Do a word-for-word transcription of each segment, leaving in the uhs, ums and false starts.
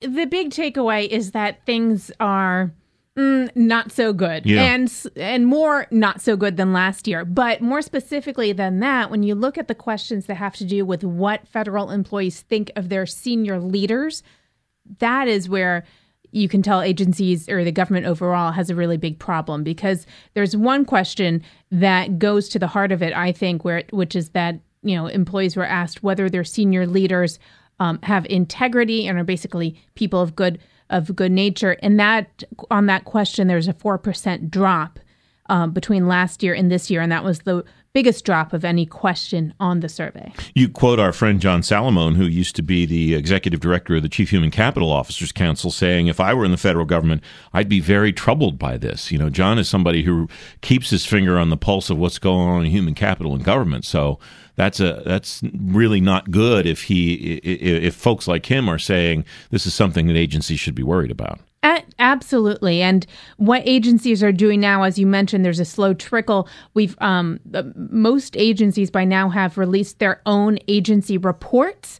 the big takeaway is that things are mm, not so good, yeah. and and more not so good than last year. But more specifically than that, when you look at the questions that have to do with what federal employees think of their senior leaders, that is where you can tell agencies or the government overall has a really big problem, because there's one question that goes to the heart of it, I think, where which is that, you know, employees were asked whether their senior leaders um, have integrity and are basically people of good of good nature. And that on that question, there's a four percent drop um, between last year and this year. And that was the biggest drop of any question on the survey. You quote our friend John Salamone, who used to be the executive director of the Chief Human Capital Officers Council, saying, if I were in the federal government, I'd be very troubled by this. You know, John is somebody who keeps his finger on the pulse of what's going on in human capital and government. So that's a that's really not good if he if folks like him are saying this is something that agencies should be worried about. Absolutely. And what agencies are doing now, as you mentioned, there's a slow trickle. We've um, most agencies by now have released their own agency reports.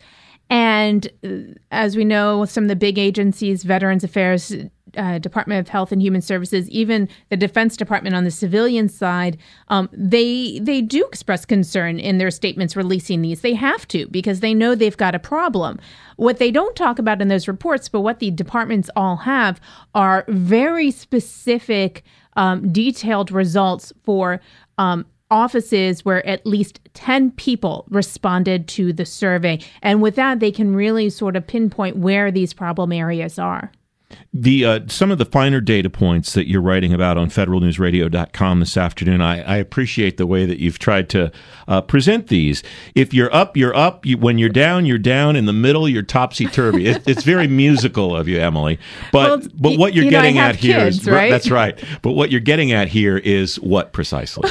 And uh, as we know, some of the big agencies, Veterans Affairs, uh, Department of Health and Human Services, even the Defense Department on the civilian side, um, they they do express concern in their statements releasing these. They have to, because they know they've got a problem. What they don't talk about in those reports, but what the departments all have, are very specific, um, detailed results for um offices where at least ten people responded to the survey. And with that, they can really sort of pinpoint where these problem areas are. The uh, some of the finer data points that you're writing about on federal news radio dot com this afternoon, I, I appreciate the way that you've tried to uh, present these. If you're up, you're up. You, when you're down, you're down. In the middle, you're topsy-turvy. It, it's very musical of you, Emily. But well, but what you're you getting know, I at have here kids, is right? That's right. But what you're getting at here is what precisely?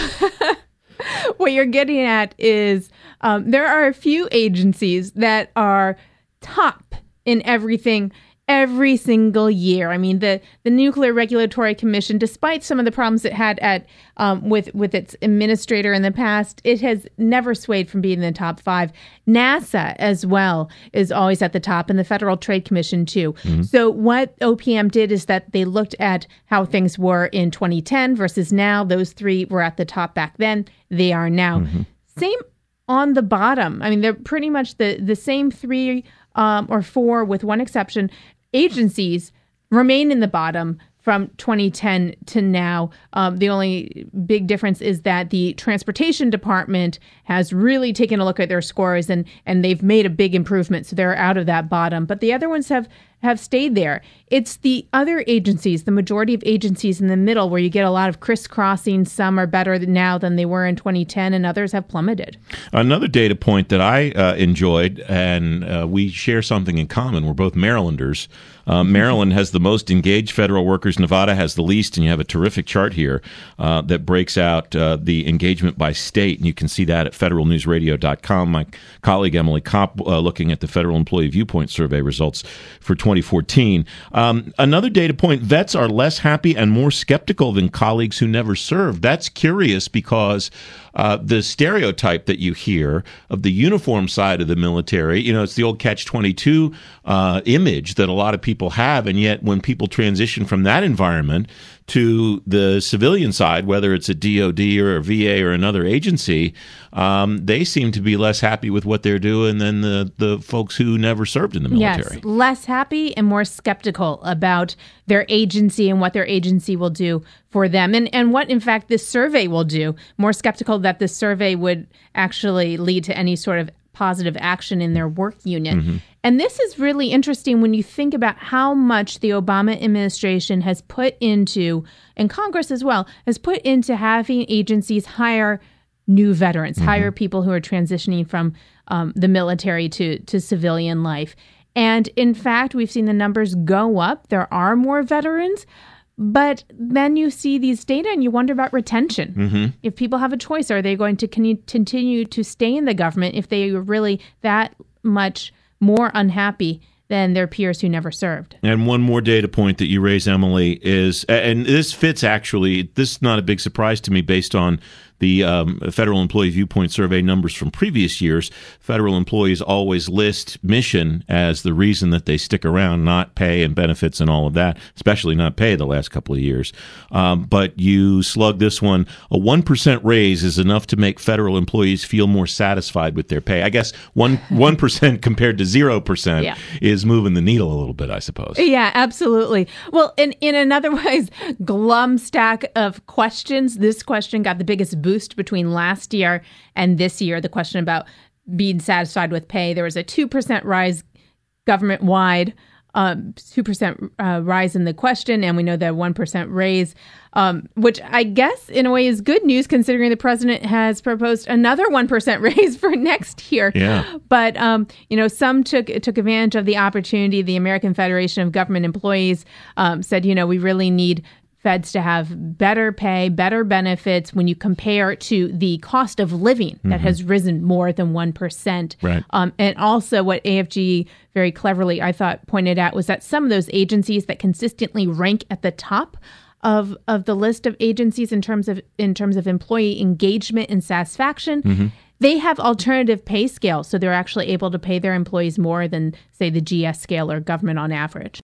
What you're getting at is um, there are a few agencies that are top in everything every single year. I mean, the, the Nuclear Regulatory Commission, despite some of the problems it had at um, with with its administrator in the past, it has never swayed from being in the top five. NASA as well is always at the top, and the Federal Trade Commission too. Mm-hmm. So what O P M did is that they looked at how things were in twenty ten versus now. Those three were at the top back then. They are now. Mm-hmm. Same on the bottom. I mean, they're pretty much the, the same three um, or four with one exception. Agencies remain in the bottom from twenty ten to now. Um, the only big difference is that the Transportation Department has really taken a look at their scores, and, and they've made a big improvement. So they're out of that bottom. But the other ones have, have stayed there. It's the other agencies, the majority of agencies in the middle, where you get a lot of crisscrossing. Some are better now than they were in twenty ten, and others have plummeted. Another data point that I uh, enjoyed, and uh, we share something in common. We're both Marylanders. Uh, Maryland has the most engaged federal workers. Nevada has the least, and you have a terrific chart here uh, that breaks out uh, the engagement by state, and you can see that at federal news radio dot com. My colleague Emily Kopp uh, looking at the Federal Employee Viewpoint Survey results for twenty fourteen. Um, another data point, vets are less happy and more skeptical than colleagues who never served. That's curious because uh, the stereotype that you hear of the uniform side of the military, you know, it's the old catch twenty-two uh, image that a lot of people have, and yet when people transition from that environment to the civilian side, whether it's a D O D or a V A or another agency, um, they seem to be less happy with what they're doing than the, the folks who never served in the military. Yes, less happy and more skeptical about their agency and what their agency will do for them, and, and what, in fact, this survey will do. More skeptical that this survey would actually lead to any sort of positive action in their work unit. Mm-hmm. And this is really interesting when you think about how much the Obama administration has put into, and Congress as well, has put into having agencies hire new veterans, mm-hmm. hire people who are transitioning from um, the military to, to civilian life. And in fact, we've seen the numbers go up. There are more veterans. But then you see these data and you wonder about retention. Mm-hmm. If people have a choice, are they going to con- continue to stay in the government if they are really that much more unhappy than their peers who never served? And one more data point that you raise, Emily, is, and this fits actually, this is not a big surprise to me based on the um, Federal Employee Viewpoint Survey numbers from previous years, federal employees always list mission as the reason that they stick around, not pay and benefits and all of that, especially not pay the last couple of years. Um, but you slug this one. A one percent raise is enough to make federal employees feel more satisfied with their pay. I guess one, one percent compared to zero percent yeah. is moving the needle a little bit, I suppose. Yeah, absolutely. Well, in, in another ways, glum stack of questions. This question got the biggest boost between last year and this year. The question about being satisfied with pay. There was a two percent rise government-wide, um, two percent uh, rise in the question, and we know that one percent raise, um, which I guess in a way is good news considering the president has proposed another one percent raise for next year. Yeah. But, um, you know, some took took advantage of the opportunity. The American Federation of Government Employees um, said, you know, we really need feds to have better pay, better benefits when you compare to the cost of living mm-hmm. that has risen more than one percent. Right. Um, and also what A F G very cleverly, I thought, pointed out was that some of those agencies that consistently rank at the top of of the list of agencies in terms of in terms of employee engagement and satisfaction, mm-hmm. they have alternative pay scales. So they're actually able to pay their employees more than, say, the G S scale or government on average.